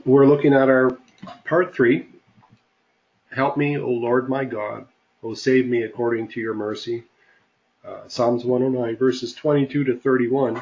We're looking at our part 3. Help me, O Lord my God. O save me according to your mercy. Psalms 109, verses 22 to 31.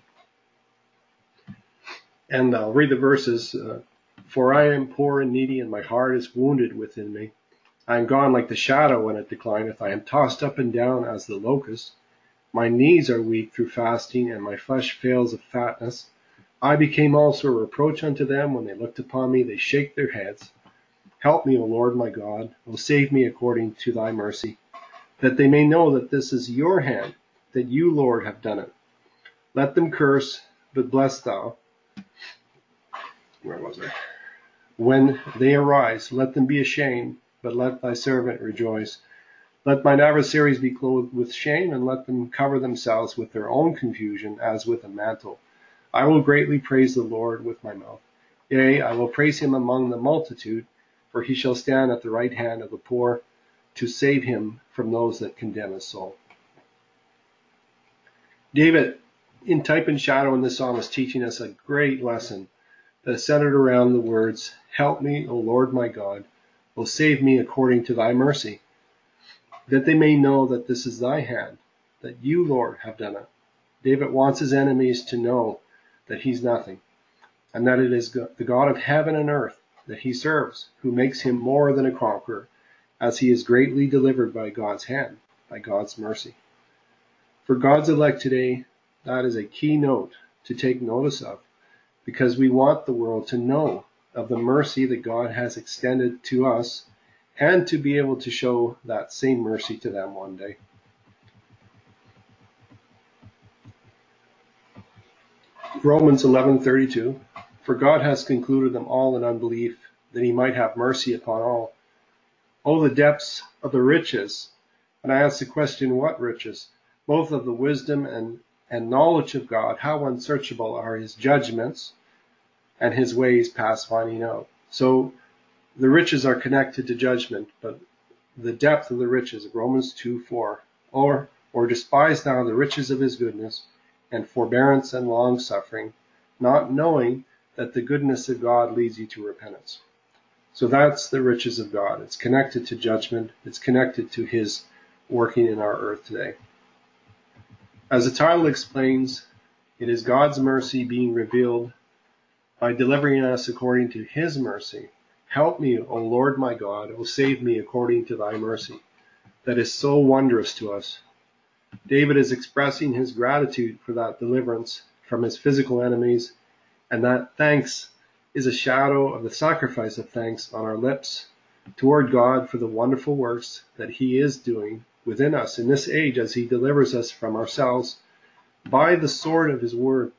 And I'll read the verses. For I am poor and needy, and my heart is wounded within me. I am gone like the shadow when it declineth. I am tossed up and down as the locust. My knees are weak through fasting, and my flesh fails of fatness. I became also a reproach unto them. When they looked upon me, they shake their heads. Help me, O Lord my God. O save me according to thy mercy, that they may know that this is your hand, that you, Lord, have done it. Let them curse, but bless thou. Where was I? When they arise, let them be ashamed, but let thy servant rejoice. Let mine adversaries be clothed with shame, and let them cover themselves with their own confusion as with a mantle. I will greatly praise the Lord with my mouth. Yea, I will praise him among the multitude, for he shall stand at the right hand of the poor, to save him from those that condemn his soul. David, in type and shadow in this psalm, is teaching us a great lesson that is centered around the words, help me, O Lord my God, O save me according to thy mercy, that they may know that this is thy hand, that you, Lord, have done it. David wants his enemies to know that he's nothing, and that it is the God of heaven and earth that he serves, who makes him more than a conqueror, as he is greatly delivered by God's hand, by God's mercy. For God's elect today, that is a key note to take notice of, because we want the world to know of the mercy that God has extended to us, and to be able to show that same mercy to them one day. Romans 11:32, for God has concluded them all in unbelief, that he might have mercy upon all. Oh, the depths of the riches. And I ask the question, what riches? Both of the wisdom and knowledge of God, how unsearchable are his judgments, and his ways past finding out. So the riches are connected to judgment, but the depth of the riches, Romans 2:4, or despise thou the riches of his goodness, and forbearance and long suffering, not knowing that the goodness of God leads you to repentance. So that's the riches of God. It's connected to judgment. It's connected to his working in our earth today. As the title explains, it is God's mercy being revealed by delivering us according to his mercy. Help me, O Lord my God, O save me according to thy mercy. That is so wondrous to us. David is expressing his gratitude for that deliverance from his physical enemies, and that thanks is a shadow of the sacrifice of thanks on our lips toward God for the wonderful works that he is doing within us in this age as he delivers us from ourselves by the sword of his word.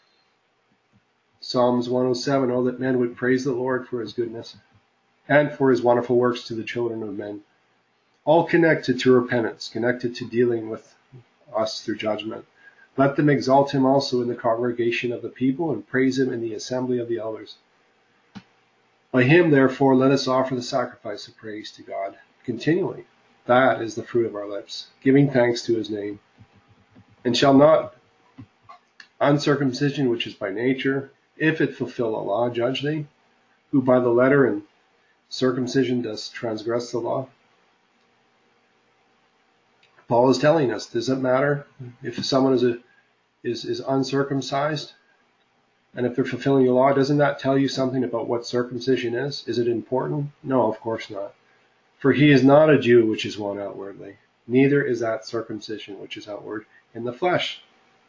Psalms 107, oh, that men would praise the Lord for his goodness and for his wonderful works to the children of men. All connected to repentance, connected to dealing with us through judgment. Let them exalt him also in the congregation of the people, and praise him in the assembly of the elders. By him, therefore, let us offer the sacrifice of praise to God continually. That is the fruit of our lips, giving thanks to his name. And shall not uncircumcision, which is by nature, if it fulfill the law, judge thee, who by the letter and circumcision does transgress the law? Paul is telling us, does it matter if someone is uncircumcised, and if they're fulfilling the law? Doesn't that tell you something about what circumcision is? Is it important? No, of course not. For he is not a Jew which is one outwardly, neither is that circumcision which is outward in the flesh.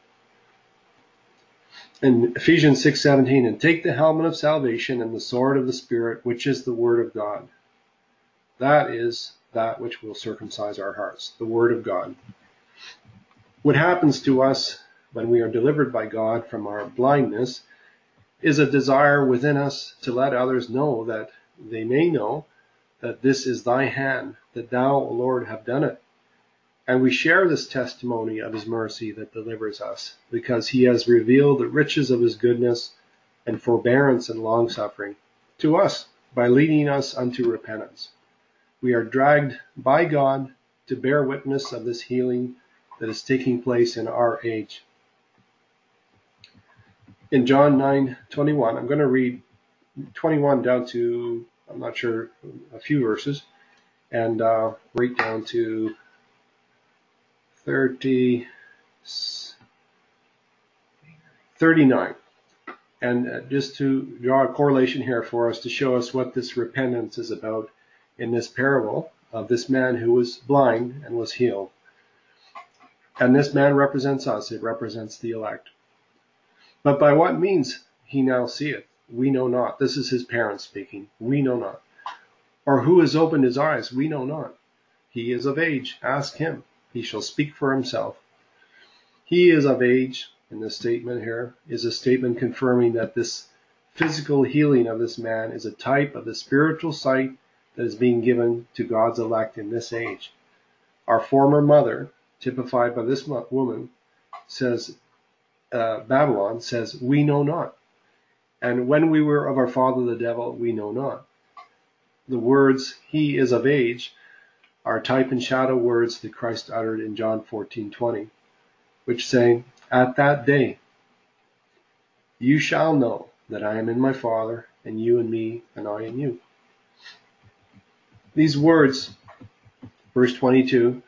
In Ephesians 6:17, and take the helmet of salvation and the sword of the Spirit, which is the word of God. That is that which will circumcise our hearts, the word of God. What happens to us when we are delivered by God from our blindness is a desire within us to let others know, that they may know that this is thy hand, that thou, O Lord, have done it. And we share this testimony of his mercy that delivers us, because he has revealed the riches of his goodness and forbearance and long-suffering to us by leading us unto repentance. We are dragged by God to bear witness of this healing that is taking place in our age. In John 9:21, I'm going to read 21 down to, I'm not sure, a few verses, and right down to 39. And just to draw a correlation here for us to show us what this repentance is about in this parable of this man who was blind and was healed. And this man represents us. It represents the elect. But by what means he now seeth, we know not. This is his parents speaking. We know not. Or who has opened his eyes? We know not. He is of age. Ask him. He shall speak for himself. He is of age, in this statement here, is a statement confirming that this physical healing of this man is a type of the spiritual sight that is being given to God's elect in this age. Our former mother, typified by this woman, says, Babylon says, we know not. And when we were of our father the devil, we know not. The words, he is of age, are type and shadow words that Christ uttered in John 14:20, which say, at that day, you shall know that I am in my Father, and you in me, and I in you. These words, verse 22,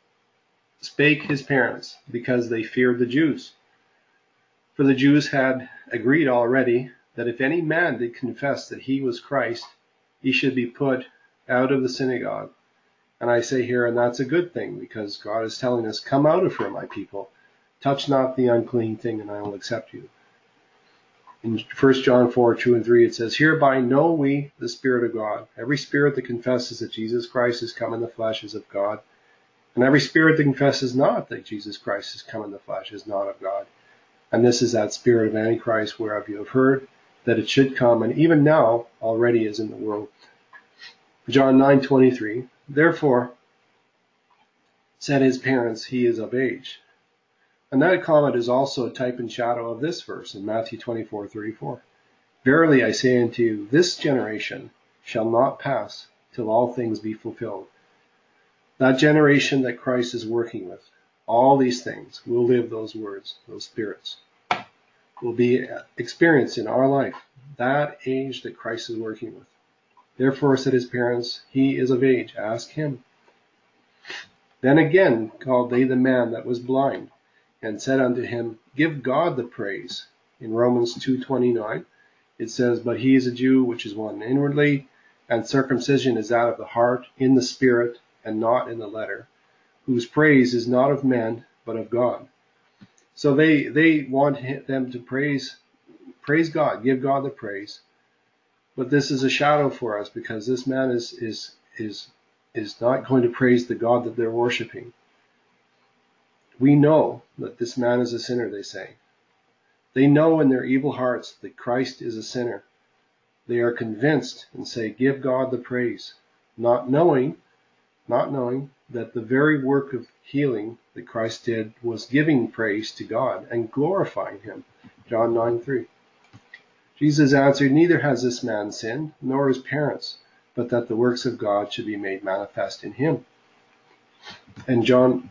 spake his parents because they feared the Jews. For the Jews had agreed already that if any man did confess that he was Christ, he should be put out of the synagogue. And I say here, and that's a good thing, because God is telling us, come out of her, my people. Touch not the unclean thing, and I will accept you. In 1 John 4:2-3, it says, hereby know we the Spirit of God. Every spirit that confesses that Jesus Christ has come in the flesh is of God. And every spirit that confesses not that Jesus Christ has come in the flesh is not of God. And this is that spirit of Antichrist whereof you have heard that it should come, and even now already is in the world. John 9:23, therefore said his parents, he is of age. And that comment is also a type and shadow of this verse in Matthew 24:34. Verily I say unto you, this generation shall not pass till all things be fulfilled. That generation that Christ is working with, all these things will live those words, those spirits, will be experienced in our life, that age that Christ is working with. Therefore said his parents, he is of age, ask him. Then again called they the man that was blind, and said unto him, give God the praise. In Romans 2:29, it says, but he is a Jew which is one inwardly, and circumcision is that of the heart, in the spirit, and not in the letter, whose praise is not of men, but of God. So they want them to praise God, give God the praise. But this is a shadow for us, because this man is not going to praise the God that they're worshiping. We know that this man is a sinner, they say. They know in their evil hearts that Christ is a sinner. They are convinced and say, give God the praise, not knowing that the very work of healing that Christ did was giving praise to God and glorifying him. John 9:3. Jesus answered, neither has this man sinned, nor his parents, but that the works of God should be made manifest in him. And John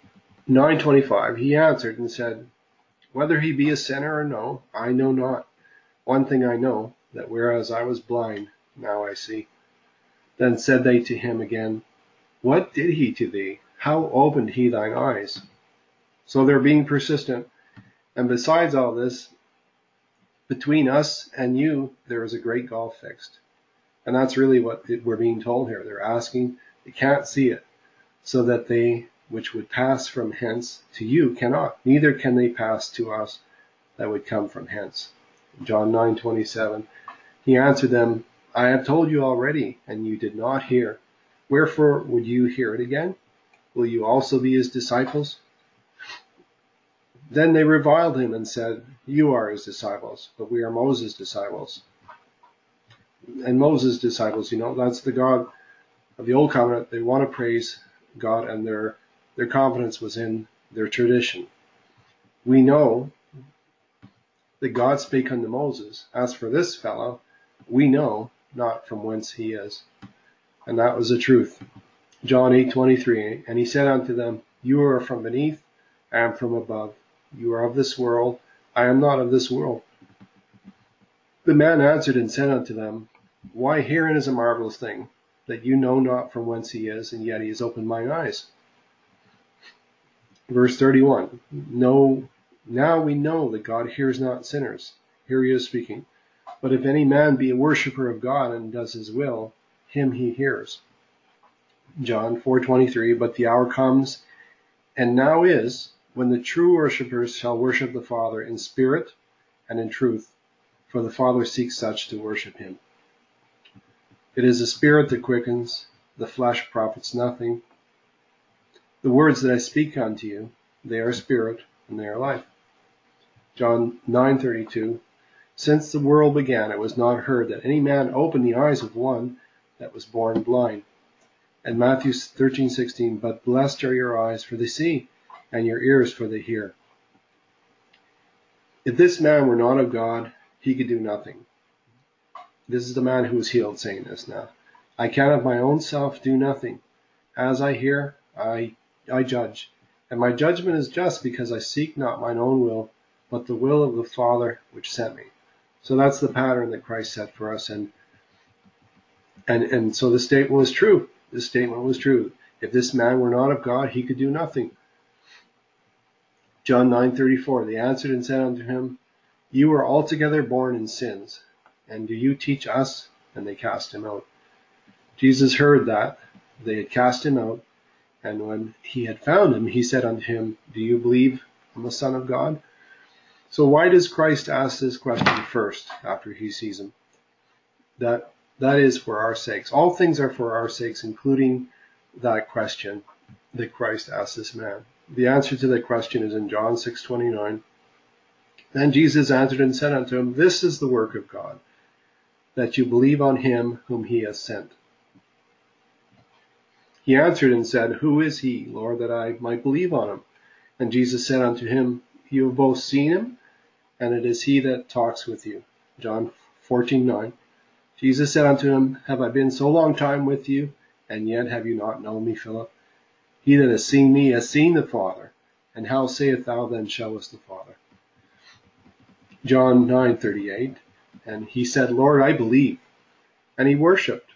9:25, he answered and said, whether he be a sinner or no, I know not. One thing I know, that whereas I was blind, now I see. Then said they to him again, what did he to thee? How opened he thine eyes? So they're being persistent. And besides all this, between us and you, there is a great gulf fixed. And that's really what we're being told here. They're asking, they can't see it, so that they which would pass from hence to you cannot, neither can they pass to us that would come from hence. John 9:27, he answered them, I have told you already, and you did not hear. Wherefore would you hear it again? Will you also be his disciples? Then they reviled him and said, you are his disciples, but we are Moses' disciples. And Moses' disciples, that's the God of the Old Covenant. They want to praise God, and their confidence was in their tradition. We know that God spake unto Moses. As for this fellow, we know not from whence he is. And that was the truth. John 8:23, and he said unto them, you are from beneath, I am from above. You are of this world, I am not of this world. The man answered and said unto them, Why, herein is a marvelous thing, that you know not from whence he is, and yet he has opened mine eyes. Verse 31, No, now we know that God hears not sinners. Here he is speaking. But if any man be a worshipper of God and does his will, him he hears. John 4:23, But the hour comes, and now is, when the true worshippers shall worship the Father in spirit and in truth, for the Father seeks such to worship him. It is the Spirit that quickens, the flesh profits nothing. The words that I speak unto you, they are spirit and they are life. John 9:32, Since the world began, it was not heard that any man opened the eyes of one that was born blind. And Matthew 13:16, But blessed are your eyes, for they see, and your ears, for they hear. If this man were not of God, he could do nothing. This is the man who was healed saying this now. I can of my own self do nothing. As I hear, I judge. And my judgment is just, because I seek not mine own will, but the will of the Father which sent me. So that's the pattern that Christ set for us. And so the statement was true. This statement was true. If this man were not of God, he could do nothing. John 9:34, They answered and said unto him, You are altogether born in sins, and do you teach us? And they cast him out. Jesus heard that they had cast him out, and when he had found him, he said unto him, Do you believe on the Son of God? So why does Christ ask this question first after he sees him? That is for our sakes. All things are for our sakes, including that question that Christ asked this man. The answer to that question is in John 6:29. Then Jesus answered and said unto him, This is the work of God, that you believe on him whom he has sent. He answered and said, Who is he, Lord, that I might believe on him? And Jesus said unto him, You have both seen him, and it is he that talks with you. John 14:9. Jesus said unto him, Have I been so long time with you, and yet have you not known me, Philip? He that has seen me has seen the Father. And how sayest thou then, Show us the Father? John 9:38. And he said, Lord, I believe. And he worshipped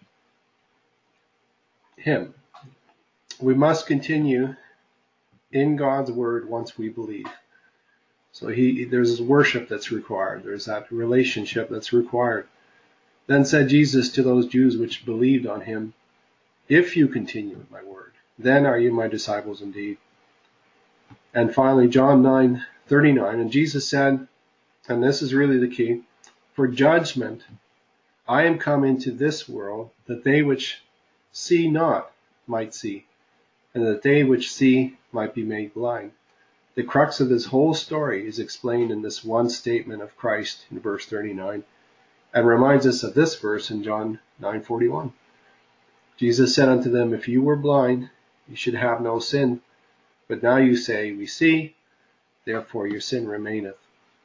him. We must continue in God's word once we believe. So there's worship that's required. There's that relationship that's required. Then said Jesus to those Jews which believed on him, If you continue in my word, then are you my disciples indeed. And finally, John 9:39, and Jesus said, and this is really the key, For judgment I am come into this world, that they which see not might see, and that they which see might be made blind. The crux of this whole story is explained in this one statement of Christ in verse 39, and reminds us of this verse in John 9:41. Jesus said unto them, If you were blind, you should have no sin. But now you say, We see, therefore your sin remaineth.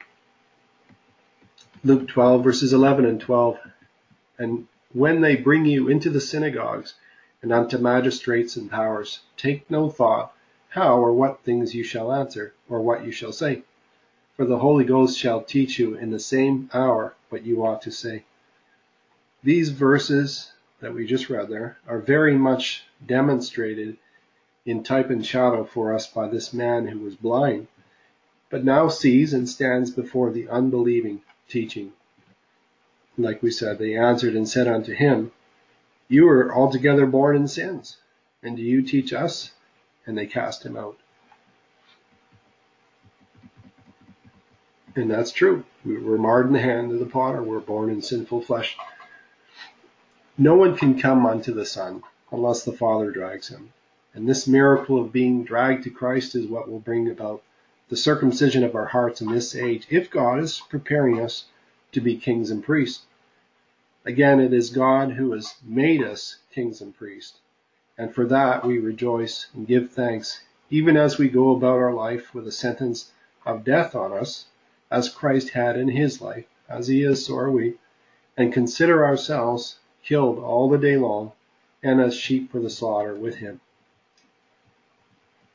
Luke 12, verses 11 and 12. And when they bring you into the synagogues and unto magistrates and powers, take no thought how or what things you shall answer, or what you shall say. For the Holy Ghost shall teach you in the same hour what you ought to say. These verses that we just read there are very much demonstrated in type and shadow for us by this man who was blind, but now sees and stands before the unbelieving, teaching. Like we said, they answered and said unto him, You are altogether born in sins, and do you teach us? And they cast him out. And that's true. We were marred in the hand of the potter. We're born in sinful flesh. No one can come unto the Son unless the Father drags him. And this miracle of being dragged to Christ is what will bring about the circumcision of our hearts in this age, if God is preparing us to be kings and priests. Again, it is God who has made us kings and priests. And for that we rejoice and give thanks, even as we go about our life with a sentence of death on us, as Christ had in his life. As he is, so are we. And consider ourselves killed all the day long, and as sheep for the slaughter with him.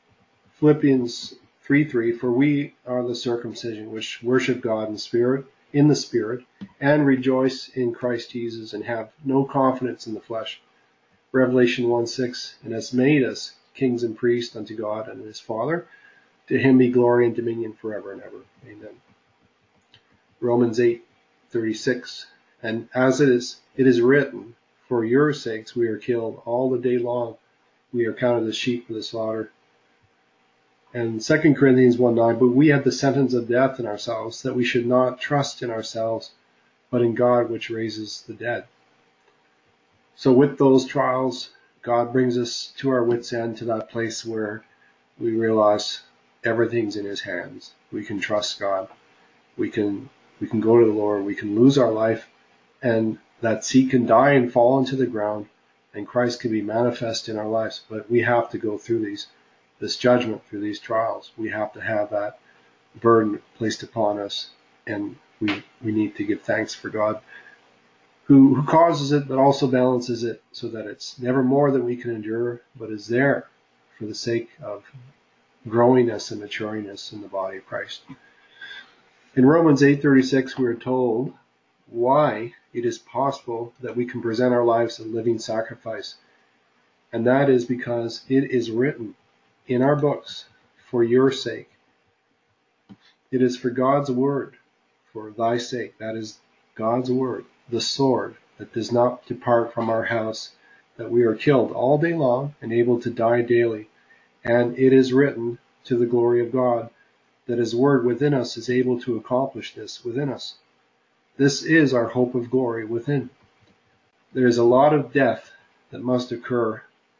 Philippians 3:3, For we are the circumcision which worship God in spirit in the Spirit, and rejoice in Christ Jesus, and have no confidence in the flesh. Revelation 1:6, and has made us kings and priests unto God and his Father. To him be glory and dominion forever and ever. Amen. Romans 8:36, and as it is written, for your sakes we are killed all the day long. We are counted as sheep for the slaughter. And 2 Corinthians 1:9, but we had the sentence of death in ourselves, that we should not trust in ourselves, but in God which raises the dead. So with those trials, God brings us to our wits' end, to that place where we realize everything's in his hands. We can trust God. We can go to the Lord. We can lose our life, and that seed can die and fall into the ground, and Christ can be manifest in our lives. But we have to go through this judgment, through these trials. We have to have that burden placed upon us, and we need to give thanks for God who causes it, but also balances it so that it's never more than we can endure, but is there for the sake of growing us and maturing us in the body of Christ. In Romans 8:36, we are told why it is possible that we can present our lives a living sacrifice. And that is because it is written in our books for your sake. It is for God's word, for thy sake. That is God's word, the sword that does not depart from our house, that we are killed all day long and able to die daily. And it is written to the glory of God, that his word within us is able to accomplish this within us. This is our hope of glory within. There is a lot of death that must occur.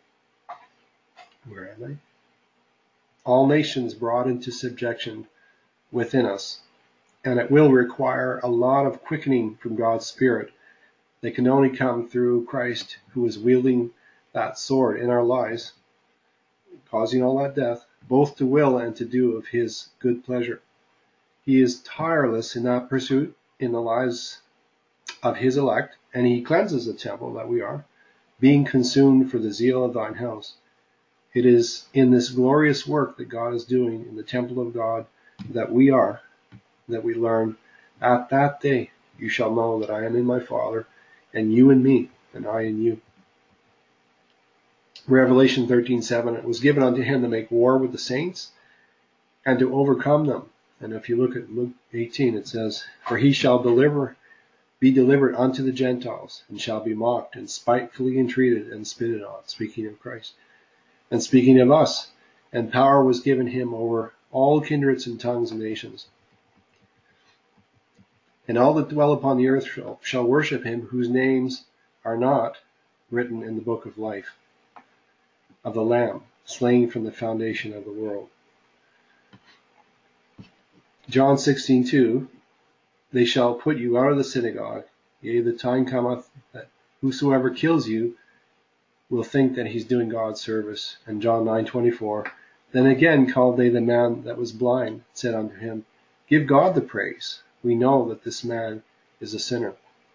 Where am I? All nations brought into subjection within us. And it will require a lot of quickening from God's Spirit that can only come through Christ, who is wielding that sword in our lives, causing all that death, both to will and to do of his good pleasure. He is tireless in that pursuit in the lives of his elect, and he cleanses the temple that we are, being consumed for the zeal of thine house. It is in this glorious work that God is doing in the temple of God that we learn, at that day you shall know that I am in my Father, and you in me, and I in you. Revelation 13:7, it was given unto him to make war with the saints and to overcome them. And if you look at Luke 18, it says, for he shall be delivered unto the Gentiles, and shall be mocked and spitefully entreated and spitted on, speaking of Christ. And speaking of us, and power was given him over all kindreds and tongues and nations. And all that dwell upon the earth shall worship him, whose names are not written in the book of life of the Lamb, slain from the foundation of the world. John 16:2, they shall put you out of the synagogue. Yea, the time cometh that whosoever kills you will think that he's doing God's service. And John 9:24, then again called they the man that was blind, said unto him, give God the praise. We know that this man is a sinner.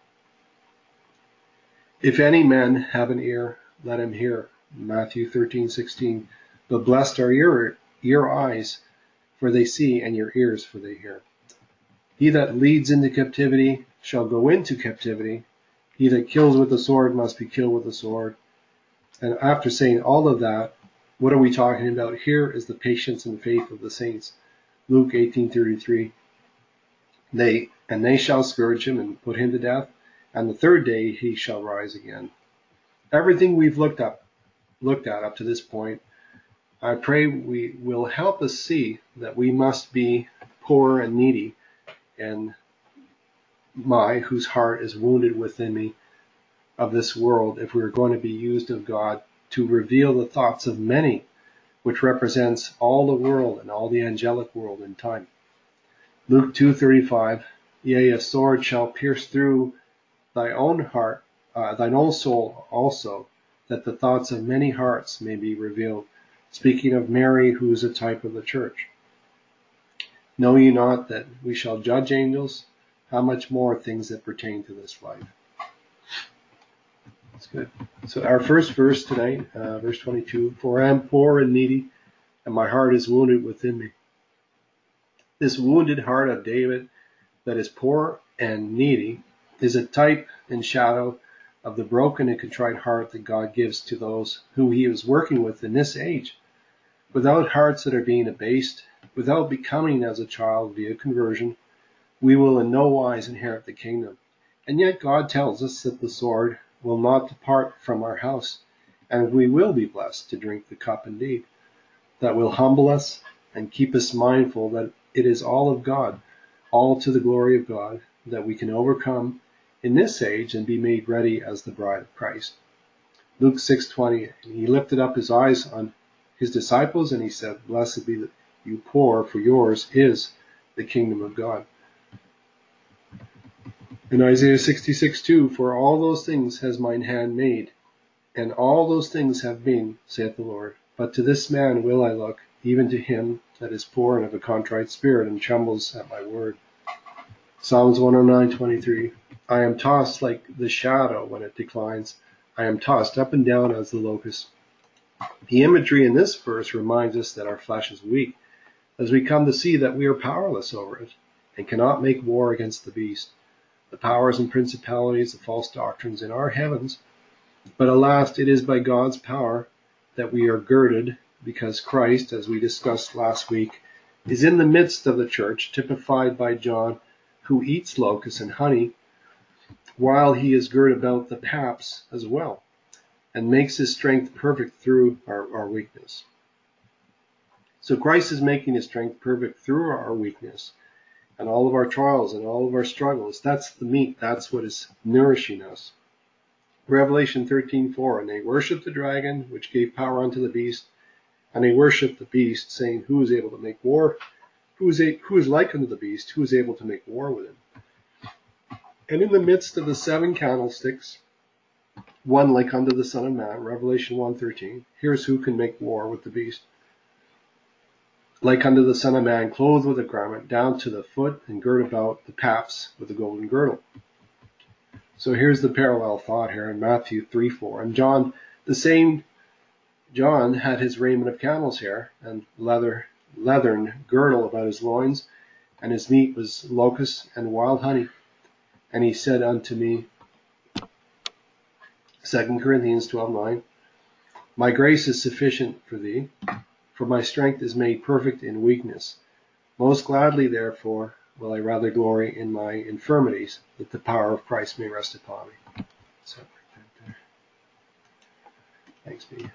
If any man have an ear, let him hear. Matthew 13:16, but blessed are your eyes, for they see, and your ears, for they hear. He that leads into captivity shall go into captivity. He that kills with the sword must be killed with the sword. And after saying all of that, what are we talking about? Here is the patience and faith of the saints. Luke 18:33, they shall scourge him and put him to death, and the third day he shall rise again. Everything we've looked at up to this point, I pray will help us see that we must be poor and needy, and whose heart is wounded within me, of this world, if we are going to be used of God to reveal the thoughts of many, which represents all the world and all the angelic world in time. Luke 2:35, yea, a sword shall pierce through thine own heart, thine own soul also, that the thoughts of many hearts may be revealed. Speaking of Mary, who is a type of the church. Know ye not that we shall judge angels? How much more things that pertain to this life? That's good. So our first verse tonight, verse 22, for I am poor and needy, and my heart is wounded within me. This wounded heart of David that is poor and needy, is a type and shadow of the broken and contrite heart that God gives to those who he is working with in this age. Without hearts that are being abased, without becoming as a child via conversion, we will in no wise inherit the kingdom. And yet God tells us that the sword will not depart from our house, and we will be blessed to drink the cup indeed, that will humble us and keep us mindful that it is all of God, all to the glory of God, that we can overcome in this age and be made ready as the bride of Christ. Luke 6:20, and he lifted up his eyes on his disciples and he said, "Blessed be you poor, for yours is the kingdom of God." In Isaiah 66:2, "For all those things has mine hand made, and all those things have been, saith the Lord. But to this man will I look, even to him that is poor and of a contrite spirit, and trembles at my word." Psalms 109:23, "I am tossed like the shadow when it declines. I am tossed up and down as the locust." The imagery in this verse reminds us that our flesh is weak, as we come to see that we are powerless over it, and cannot make war against the beast, the powers and principalities, the false doctrines in our heavens. But alas, it is by God's power that we are girded, because Christ, as we discussed last week, is in the midst of the church, typified by John, who eats locusts and honey, while he is girt about the paps as well, and makes his strength perfect through our weakness. So Christ is making his strength perfect through our weakness and all of our trials and all of our struggles. That's the meat. That's what is nourishing us. Revelation 13:4, "And they worshiped the dragon, which gave power unto the beast, and they worshiped the beast, saying, Who is able to make war? Who is like unto the beast? Who is able to make war with him?" And in the midst of the 7 candlesticks, one like unto the Son of Man, Revelation 1:13, here's who can make war with the beast. Like unto the Son of Man, clothed with a garment down to the foot, and girt about the paps with a golden girdle. So here's the parallel thought here in Matthew 3:4. And John, the same John, had his raiment of camel's hair, and leathern girdle about his loins, and his meat was locusts and wild honey. And he said unto me, 2 Corinthians 12:9, "My grace is sufficient for thee, for my strength is made perfect in weakness. Most gladly, therefore, will I rather glory in my infirmities, that the power of Christ may rest upon me." So, thanks, B.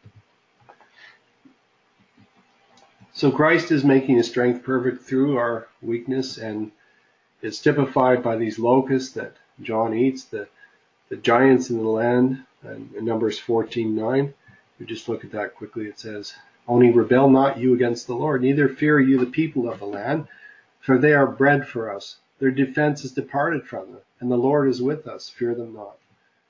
So Christ is making his strength perfect through our weakness, and it's typified by these locusts that John eats, the giants in the land, and in Numbers 14:9. We just look at that quickly. It says, "Only rebel not you against the Lord, neither fear you the people of the land, for they are bread for us. Their defense is departed from them, and the Lord is with us. Fear them not."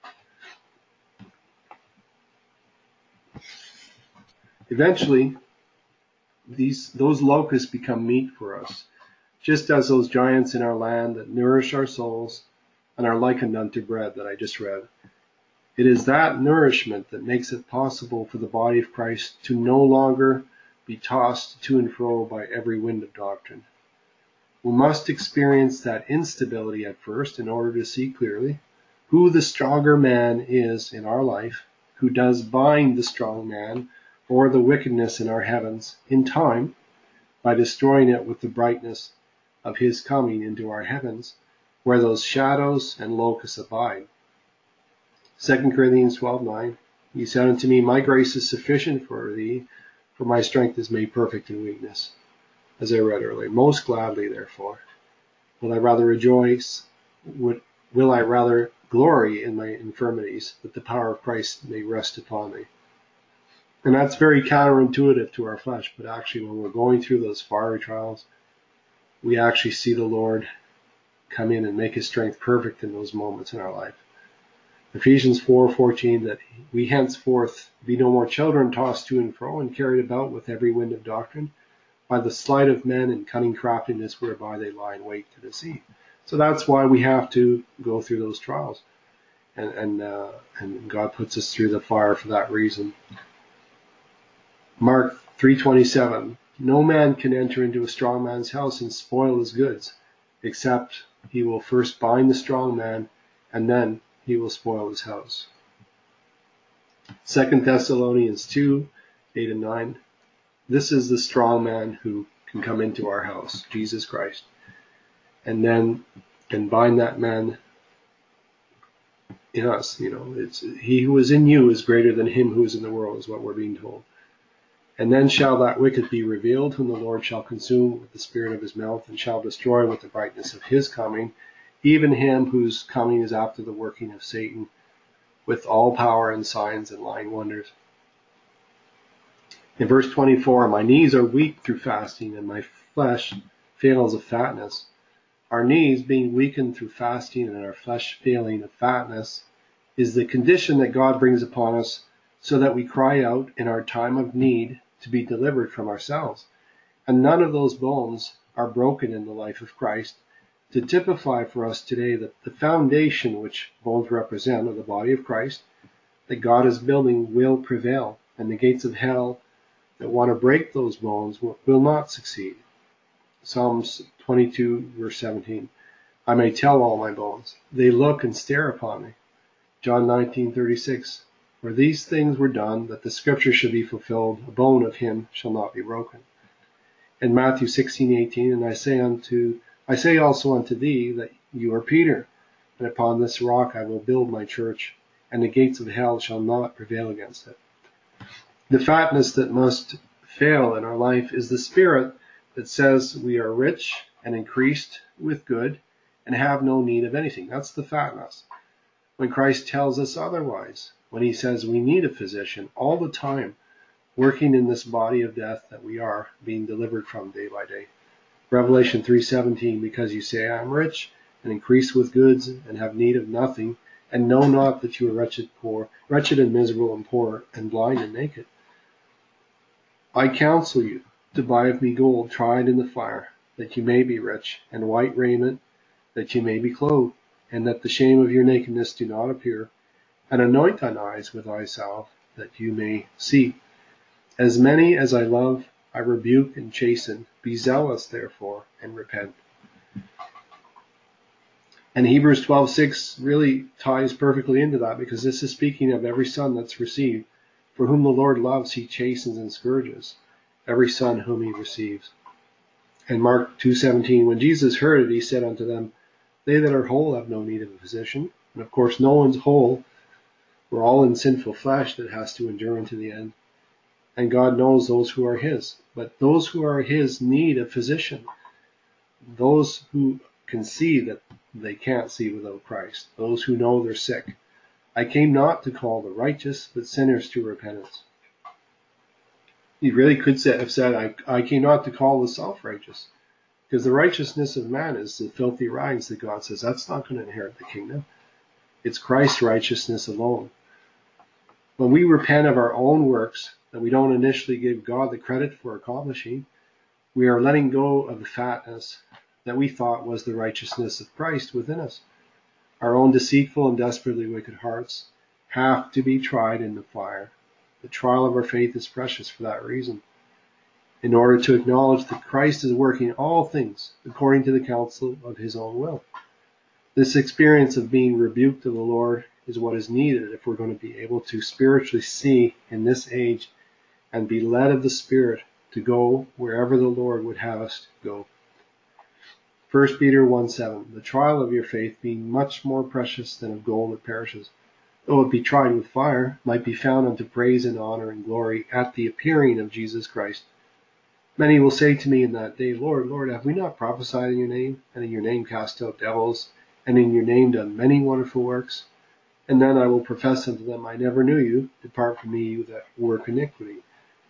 Eventually, those locusts become meat for us, just as those giants in our land that nourish our souls and are likened unto bread that I just read. It is that nourishment that makes it possible for the body of Christ to no longer be tossed to and fro by every wind of doctrine. We must experience that instability at first in order to see clearly who the stronger man is in our life, who does bind the strong man or the wickedness in our heavens in time by destroying it with the brightness of his coming into our heavens, where those shadows and locusts abide. 2 Corinthians 12:9, "He said unto me, My grace is sufficient for thee, for my strength is made perfect in weakness." As I read earlier, "Most gladly, therefore, will I rather rejoice, will I rather glory in my infirmities, that the power of Christ may rest upon me." And that's very counterintuitive to our flesh, but actually when we're going through those fiery trials, we actually see the Lord come in and make his strength perfect in those moments in our life. Ephesians 4:14, that we henceforth be no more children tossed to and fro and carried about with every wind of doctrine, by the sleight of men and cunning craftiness whereby they lie in wait to deceive. So that's why we have to go through those trials. And God puts us through the fire for that reason. Mark 3:27, "No man can enter into a strong man's house and spoil his goods, except he will first bind the strong man, and then he will spoil his house. 2 Thessalonians 2, 8 and 9. This is the strong man who can come into our house, Jesus Christ, and then can bind that man in us. It's he who is in you is greater than him who is in the world, is what we're being told. And then shall that wicked be revealed, whom the Lord shall consume with the spirit of his mouth, and shall destroy with the brightness of his coming, even him whose coming is after the working of Satan, with all power and signs and lying wonders. In verse 24, my knees are weak through fasting, and my flesh fails of fatness. Our knees being weakened through fasting and our flesh failing of fatness is the condition that God brings upon us so that we cry out in our time of need to be delivered from ourselves. And none of those bones are broken in the life of Christ to typify for us today that the foundation which bones represent of the body of Christ that God is building will prevail, and the gates of hell that want to break those bones will not succeed. Psalms 22, verse 17. I may tell all my bones. They look and stare upon me. John 19:36. For these things were done, that the scripture should be fulfilled, a bone of him shall not be broken. And Matthew 16:18. And I say also unto thee that you are Peter, and upon this rock I will build my church, and the gates of hell shall not prevail against it. The fatness that must fail in our life is the spirit that says we are rich and increased with good and have no need of anything. That's the fatness. When Christ tells us otherwise, when he says we need a physician all the time, working in this body of death that we are being delivered from day by day. Revelation 3:17, because you say I am rich and increase with goods and have need of nothing, and know not that you are wretched and miserable and poor and blind and naked. I counsel you to buy of me gold tried in the fire, that you may be rich, and white raiment, that you may be clothed, and that the shame of your nakedness do not appear, and anoint thine eyes with eye salve, that you may see. As many as I love, I rebuke and chasten. Be zealous, therefore, and repent. And Hebrews 12:6 really ties perfectly into that, because this is speaking of every son that's received. For whom the Lord loves, he chastens and scourges every son whom he receives. And Mark 2:17, when Jesus heard it, he said unto them, they that are whole have no need of a physician. And of course, no one's whole. We're all in sinful flesh that has to endure unto the end. And God knows those who are his. But those who are his need a physician. Those who can see that they can't see without Christ. Those who know they're sick. I came not to call the righteous, but sinners to repentance. He really could have said, I came not to call the self-righteous. Because the righteousness of man is the filthy rags that God says, that's not going to inherit the kingdom. It's Christ's righteousness alone. When we repent of our own works that we don't initially give God the credit for accomplishing, we are letting go of the fatness that we thought was the righteousness of Christ within us. Our own deceitful and desperately wicked hearts have to be tried in the fire. The trial of our faith is precious for that reason, in order to acknowledge that Christ is working all things according to the counsel of his own will. This experience of being rebuked of the Lord is what is needed if we're going to be able to spiritually see in this age and be led of the Spirit to go wherever the Lord would have us go. 1 Peter 1:7, the trial of your faith being much more precious than of gold that perishes, though it be tried with fire, might be found unto praise and honor and glory at the appearing of Jesus Christ. Many will say to me in that day, Lord, Lord, have we not prophesied in your name, and in your name cast out devils, and in your name done many wonderful works? And then I will profess unto them, I never knew you. Depart from me, you that work iniquity.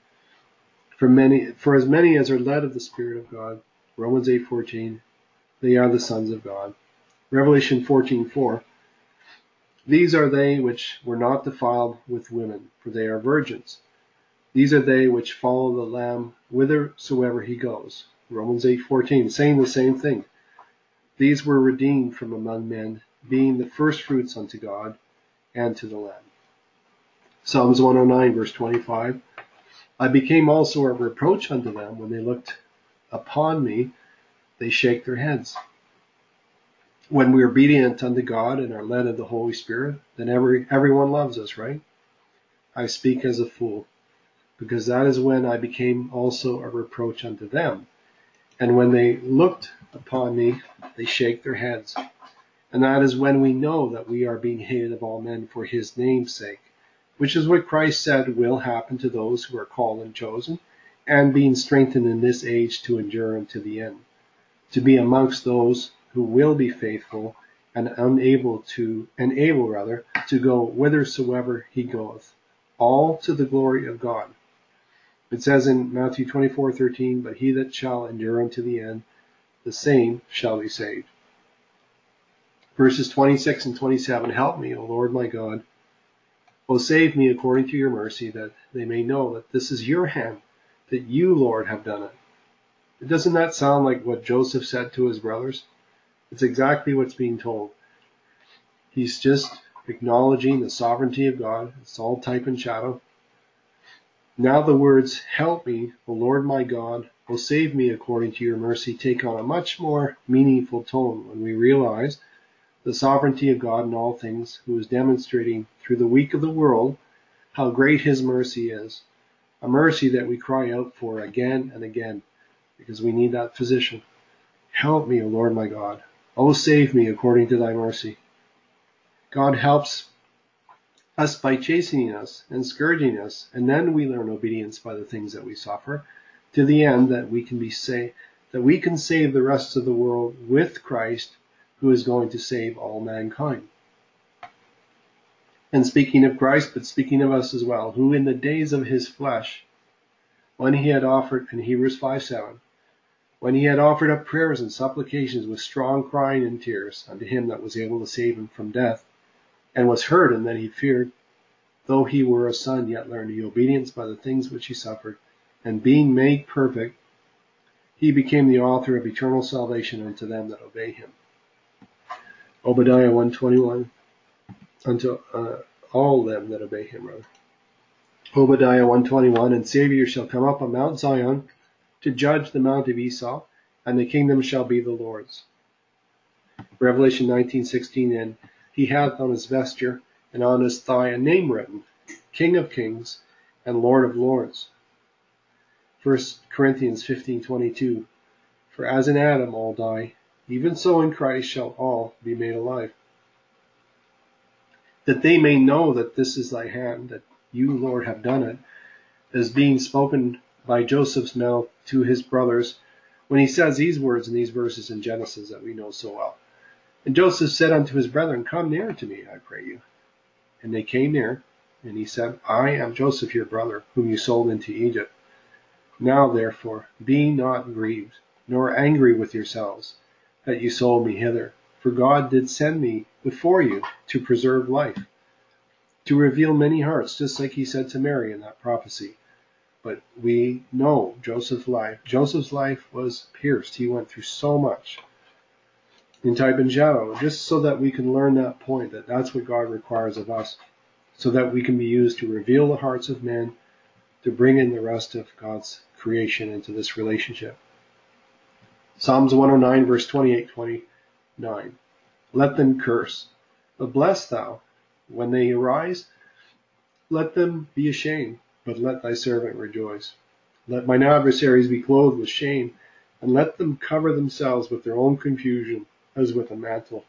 For as many as are led of the Spirit of God, Romans 8:14, they are the sons of God. Revelation 14:4, these are they which were not defiled with women, for they are virgins. These are they which follow the Lamb whithersoever he goes. Romans 8:14, saying the same thing. These were redeemed from among men, being the first fruits unto God and to the Lamb. Psalms 109, verse 25, I became also a reproach unto them when they looked upon me, they shake their heads. when we're obedient unto God and are led of the Holy Spirit, then everyone loves us, right? I speak as a fool, because that is when I became also a reproach unto them. And when they looked upon me, they shake their heads. And that is when we know that we are being hated of all men for his name's sake, which is what Christ said will happen to those who are called and chosen, and being strengthened in this age to endure unto the end, to be amongst those who will be faithful and able to go whithersoever he goeth, all to the glory of God. It says in Matthew 24:13, but he that shall endure unto the end, the same shall be saved. Verses 26 and 27, help me, O Lord my God. O save me according to your mercy, that they may know that this is your hand, that you, Lord, have done it. Doesn't that sound like what Joseph said to his brothers? It's exactly what's being told. He's just acknowledging the sovereignty of God. It's all type and shadow. Now the words, help me, O Lord my God, O save me according to your mercy, take on a much more meaningful tone when we realize the sovereignty of God in all things, who is demonstrating through the weak of the world how great his mercy is, a mercy that we cry out for again and again, because we need that physician. Help me, O Lord my God. O save me according to thy mercy. God helps us by chastening us and scourging us, and then we learn obedience by the things that we suffer, to the end that we can save the rest of the world with Christ, who is going to save all mankind. And speaking of Christ, but speaking of us as well, who in the days of his flesh, when he had offered, in Hebrews 5:7, when he had offered up prayers and supplications with strong crying and tears unto him that was able to save him from death, and was heard, and that he feared, though he were a son, yet learned he obedience by the things which he suffered, and being made perfect, he became the author of eternal salvation unto them that obey him. Obadiah 1:21, unto all them that obey him, rather. Obadiah 1:21, and Savior shall come up on Mount Zion to judge the mount of Esau, and the kingdom shall be the Lord's. Revelation 19:16, and he hath on his vesture and on his thigh a name written, King of Kings and Lord of Lords. 1 Corinthians 15:22, for as in Adam all die, even so in Christ shall all be made alive. That they may know that this is thy hand, that you, Lord, have done it, as being spoken by Joseph's mouth to his brothers, when he says these words in these verses in Genesis that we know so well. And Joseph said unto his brethren, come near to me, I pray you. And they came near, and he said, I am Joseph your brother, whom you sold into Egypt. Now therefore be not grieved, nor angry with yourselves, that you sold me hither. For God did send me before you to preserve life, to reveal many hearts, just like he said to Mary in that prophecy. But we know Joseph's life was pierced. He went through so much in type and shadow, just so that we can learn that point, that that's what God requires of us, so that we can be used to reveal the hearts of men, to bring in the rest of God's creation into this relationship. Psalms 109, verse 28-29. Let them curse, but bless thou. When they arise, let them be ashamed, but let thy servant rejoice. Let mine adversaries be clothed with shame, and let them cover themselves with their own confusion, as with a mantle.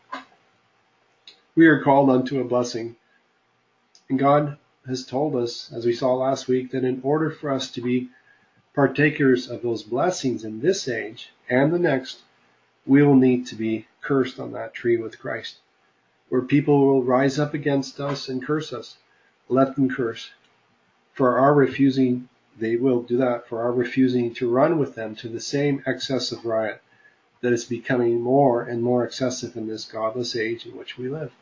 We are called unto a blessing, and God has told us, as we saw last week, that in order for us to be partakers of those blessings in this age and the next, we will need to be cursed on that tree with Christ, where people will rise up against us and curse us. Let them curse. For our refusing, they will do that, for our refusing to run with them to the same excessive riot that is becoming more and more excessive in this godless age in which we live.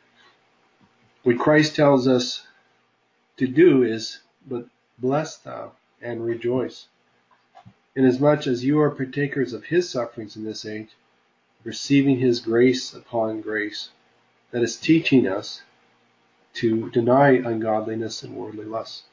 What Christ tells us to do is, but bless thou and rejoice, inasmuch as you are partakers of his sufferings in this age, receiving his grace upon grace, that is teaching us to deny ungodliness and worldly lusts.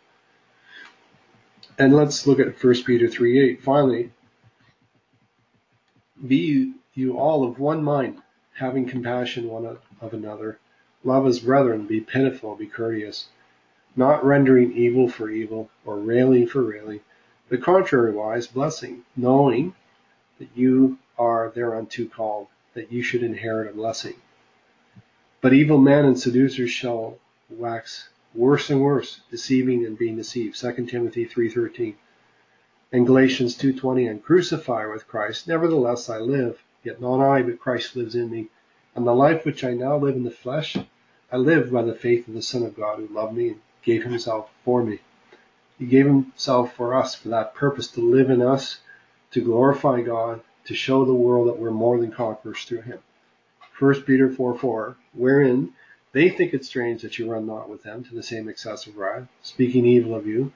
And let's look at 1 Peter 3:8. Finally, be you all of one mind, having compassion one of another. Love as brethren, be pitiful, be courteous, not rendering evil for evil, or railing for railing, but contrariwise blessing, knowing that you are thereunto called, that you should inherit a blessing. But evil men and seducers shall wax worse and worse, deceiving and being deceived. 2 Timothy 3:13. And Galatians 2:20, and crucify with Christ. Nevertheless I live, yet not I, but Christ lives in me. And the life which I now live in the flesh, I live by the faith of the Son of God, who loved me and gave himself for me. He gave himself for us for that purpose, to live in us, to glorify God, to show the world that we're more than conquerors through him. 1 Peter 4:4, wherein they think it strange that you run not with them to the same excessive wrath, speaking evil of you.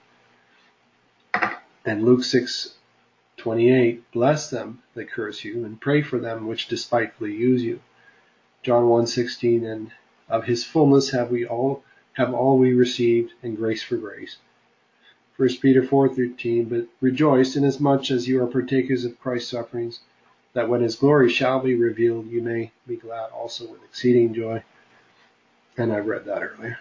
And Luke 6:28, bless them that curse you, and pray for them which despitefully use you. John 1:16, and of his fullness have all we received, and grace for grace. 1 Peter 4:13, but rejoice inasmuch as you are partakers of Christ's sufferings, that when his glory shall be revealed, you may be glad also with exceeding joy. And I read that earlier.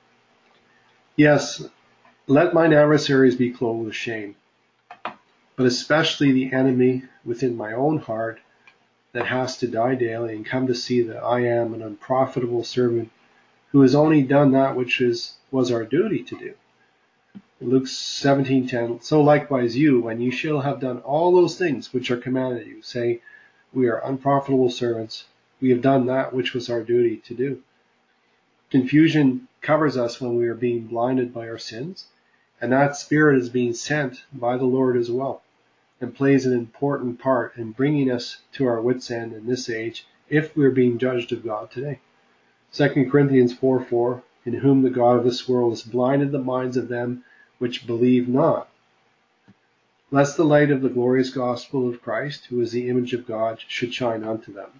Yes, let mine adversaries be clothed with shame, but especially the enemy within my own heart, that has to die daily and come to see that I am an unprofitable servant, who has only done that which was our duty to do. Luke 17:10, so likewise you, when you shall have done all those things which are commanded you, say, we are unprofitable servants, we have done that which was our duty to do. Confusion covers us when we are being blinded by our sins, and that spirit is being sent by the Lord as well, and plays an important part in bringing us to our wits' end in this age, if we are being judged of God today. 2 Corinthians 4:4, in whom the God of this world has blinded the minds of them which believe not, lest the light of the glorious gospel of Christ, who is the image of God, should shine unto them.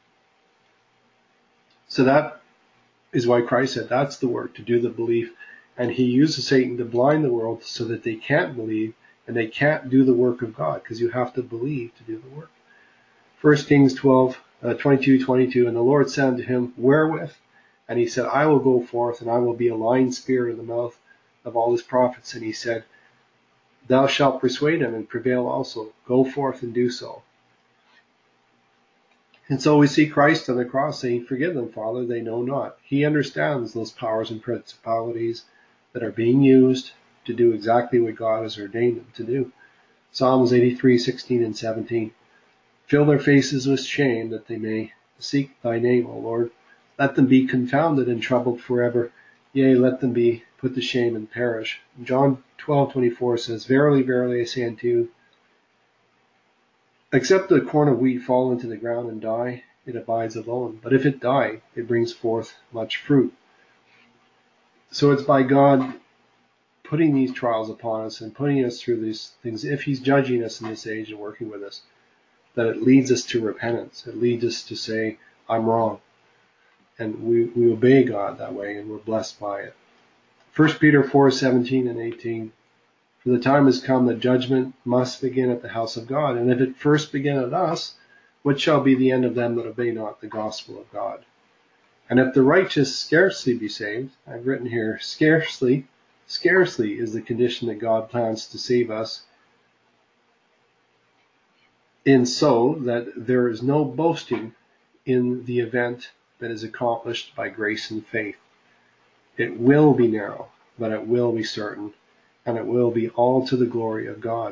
So that is why Christ said that's the work, to do the belief. And he uses Satan to blind the world so that they can't believe and they can't do the work of God, because you have to believe to do the work. 1 Kings 22:22, and the Lord said unto him, wherewith? And he said, I will go forth, and I will be a lying spirit in the mouth of all his prophets. And he said, thou shalt persuade him and prevail also. Go forth and do so. And so we see Christ on the cross saying, forgive them, Father, they know not. He understands those powers and principalities that are being used to do exactly what God has ordained them to do. Psalms 83:16 and 17. Fill their faces with shame, that they may seek thy name, O Lord. Let them be confounded and troubled forever. Yea, let them be put to shame and perish. John 12:24 says, verily, verily, I say unto you, except the corn of wheat fall into the ground and die, it abides alone. But if it die, it brings forth much fruit. So it's by God putting these trials upon us and putting us through these things, if he's judging us in this age and working with us, that it leads us to repentance. It leads us to say, I'm wrong. And we obey God that way, and we're blessed by it. 1 Peter 4:17 and 18. For the time has come that judgment must begin at the house of God. And if it first begin at us, what shall be the end of them that obey not the gospel of God? And if the righteous scarcely be saved, I've written here, scarcely is the condition that God plans to save us, in so that there is no boasting in the event that is accomplished by grace and faith. It will be narrow, but it will be certain, and it will be all to the glory of God.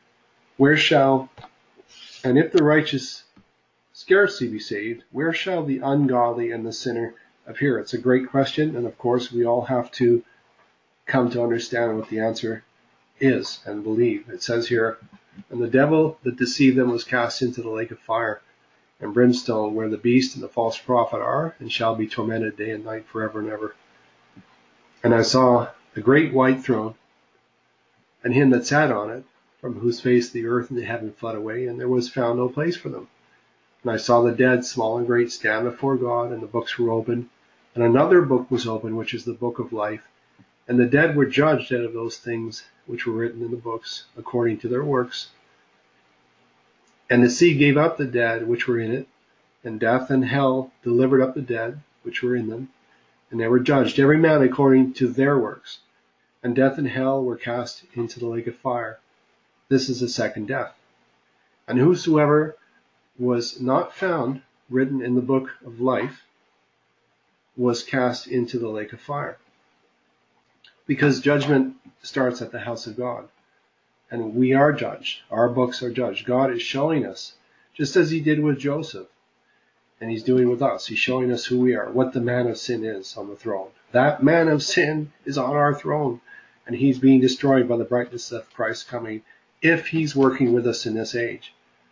And if the righteous scarcely be saved, where shall the ungodly and the sinner appear? It's a great question, and of course we all have to come to understand what the answer is and believe. It says here, and the devil that deceived them was cast into the lake of fire and brimstone, where the beast and the false prophet are, and shall be tormented day and night forever and ever. And I saw a great white throne, and him that sat on it, from whose face the earth and the heaven fled away, and there was found no place for them. And I saw the dead, small and great, stand before God, and the books were opened. And another book was opened, which is the book of life. And the dead were judged out of those things which were written in the books, according to their works. And the sea gave up the dead which were in it, And death and hell delivered up the dead, which were in them, and they were judged, every man according to their works. And death and hell were cast into the lake of fire. This is the second death. And whosoever was not found written in the book of life was cast into the lake of fire. Because judgment starts at the house of God. And we are judged. Our books are judged. God is showing us, just as he did with Joseph, and he's doing with us. He's showing us who we are, what the man of sin is on the throne. That man of sin is on our throne, and he's being destroyed by the brightness of Christ coming, if he's working with us in this age.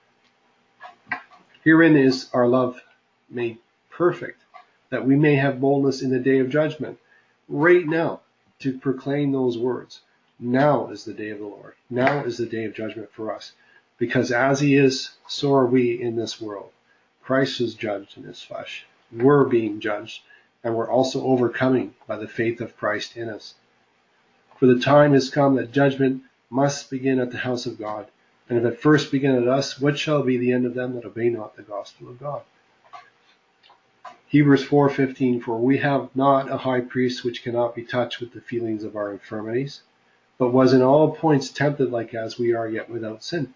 Herein is our love made perfect, that we may have boldness in the day of judgment. Right now, to proclaim those words. Now is the day of the Lord. Now is the day of judgment for us. Because as he is, so are we in this world. Christ was judged in his flesh. We're being judged, and we're also overcoming by the faith of Christ in us. For the time has come that judgment must begin at the house of God. And if it first begin at us, what shall be the end of them that obey not the gospel of God? Hebrews 4:15, for we have not a high priest which cannot be touched with the feelings of our infirmities, but was in all points tempted like as we are, yet without sin.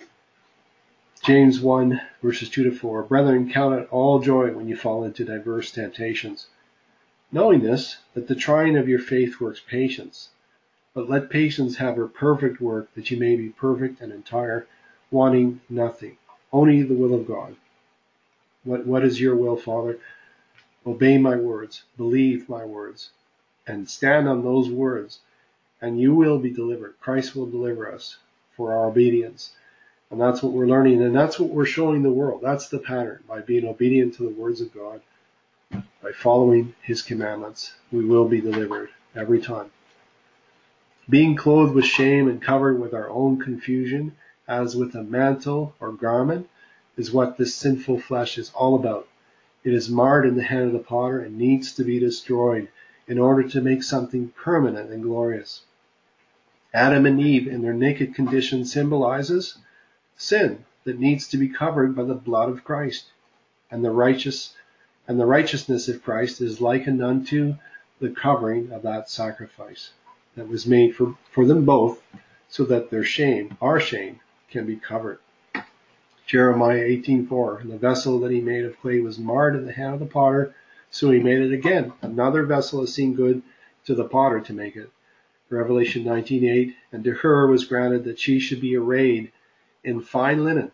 James 1, verses 2-4, brethren, count it all joy when you fall into diverse temptations, knowing this, that the trying of your faith works patience. But let patience have her perfect work, that you may be perfect and entire, wanting nothing, only the will of God. What is your will, Father? Obey my words, believe my words, and stand on those words, and you will be delivered. Christ will deliver us for our obedience. And that's what we're learning, and that's what we're showing the world. That's the pattern. By being obedient to the words of God, by following his commandments, we will be delivered every time. Being clothed with shame and covered with our own confusion, as with a mantle or garment, is what this sinful flesh is all about. It is marred in the hand of the potter and needs to be destroyed in order to make something permanent and glorious. Adam and Eve in their naked condition symbolizes sin that needs to be covered by the blood of Christ. And the righteousness of Christ is likened unto the covering of that sacrifice that was made for them both, so that their shame, our shame, can be covered. Jeremiah 18:4, and the vessel that he made of clay was marred in the hand of the potter, so he made it again. Another vessel has seemed good to the potter to make it. Revelation 19:8, and to her was granted that she should be arrayed in fine linen,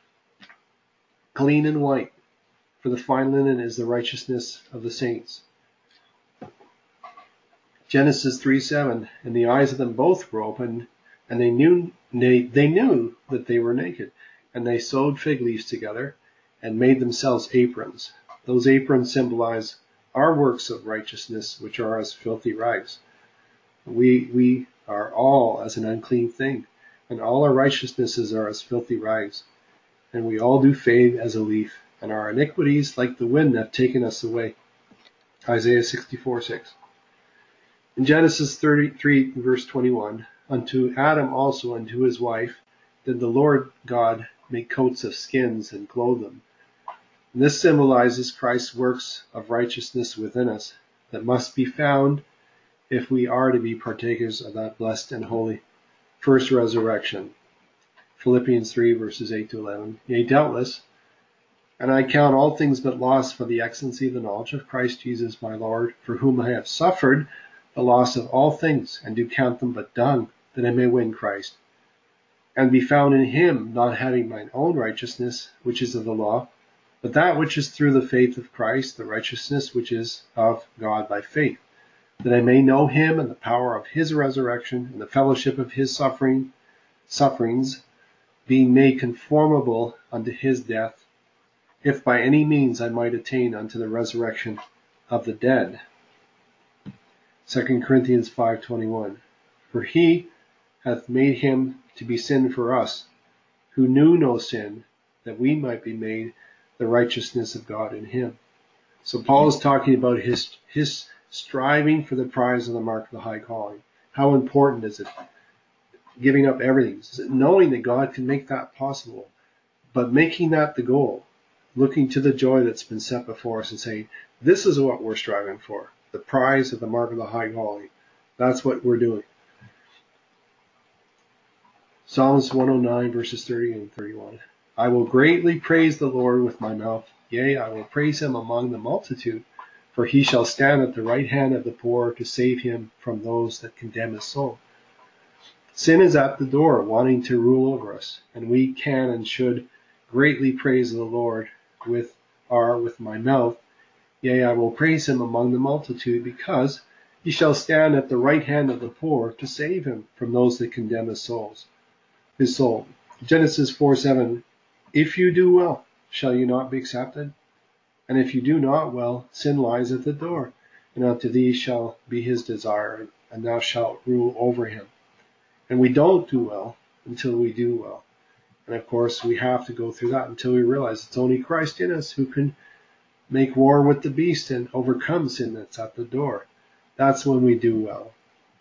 clean and white, for the fine linen is the righteousness of the saints. Genesis 3:7, and the eyes of them both were opened, and they knew that they were naked. And they sewed fig leaves together and made themselves aprons. Those aprons symbolize our works of righteousness, which are as filthy rags. We are all as an unclean thing, and all our righteousnesses are as filthy rags. And we all do fade as a leaf, and our iniquities, like the wind, have taken us away. Isaiah 64:6. In Genesis 33, verse 21, unto Adam also and to his wife did the Lord God make coats of skins and clothe them. And this symbolizes Christ's works of righteousness within us that must be found if we are to be partakers of that blessed and holy first resurrection. Philippians 3, verses 8-11. Yea, doubtless, and I count all things but loss for the excellency of the knowledge of Christ Jesus my Lord, for whom I have suffered the loss of all things, and do count them but dung, that I may win Christ, and be found in him, not having mine own righteousness, which is of the law, but that which is through the faith of Christ, the righteousness which is of God by faith, that I may know him and the power of his resurrection, and the fellowship of his sufferings, being made conformable unto his death, if by any means I might attain unto the resurrection of the dead. 2 Corinthians 5:21. For he hath made him to be sin for us, who knew no sin, that we might be made the righteousness of God in him. So Paul is talking about his striving for the prize of the mark of the high calling. How important is it? Giving up everything. Knowing that God can make that possible, but making that the goal. looking to the joy that's been set before us and saying, this is what we're striving for, the prize of the mark of the high calling. That's what we're doing. Psalms 109, verses 30 and 31. I will greatly praise the Lord with my mouth. Yea, I will praise him among the multitude, for he shall stand at the right hand of the poor to save him from those that condemn his soul. Sin is at the door, wanting to rule over us, and we can and should greatly praise the Lord with my mouth. Yea, I will praise him among the multitude, because he shall stand at the right hand of the poor to save him from those that condemn his soul. Genesis 4:7. If you do well, shall you not be accepted? And if you do not well, sin lies at the door, and unto thee shall be his desire, and thou shalt rule over him. And we don't do well until we do well. And of course, we have to go through that until we realize it's only Christ in us who can make war with the beast and overcome sin that's at the door. That's when we do well.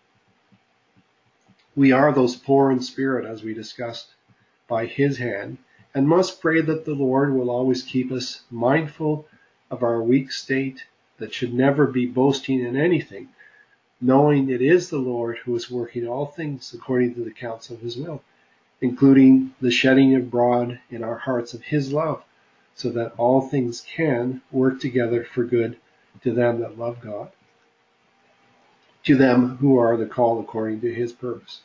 We are those poor in spirit, as we discussed, by his hand, and must pray that the Lord will always keep us mindful of our weak state, that should never be boasting in anything, knowing it is the Lord who is working all things according to the counsel of his will, including the shedding abroad in our hearts of his love, so that all things can work together for good to them that love God, to them who are the called according to his purpose.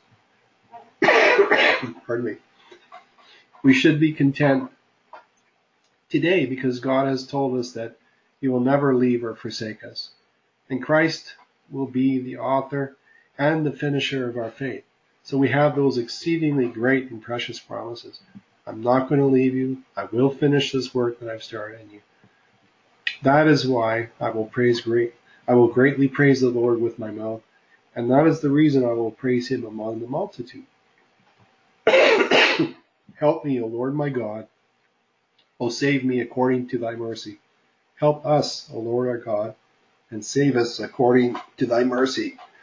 Pardon me. We should be content today because God has told us that he will never leave or forsake us. And Christ will be the author and the finisher of our faith. So we have those exceedingly great and precious promises. I'm not going to leave you. I will finish this work that I've started in you. That is why I will greatly praise the Lord with my mouth. And that is the reason I will praise him among the multitude. Help me, O Lord my God. O save me according to thy mercy. Help us, O Lord our God, and save us according to thy mercy.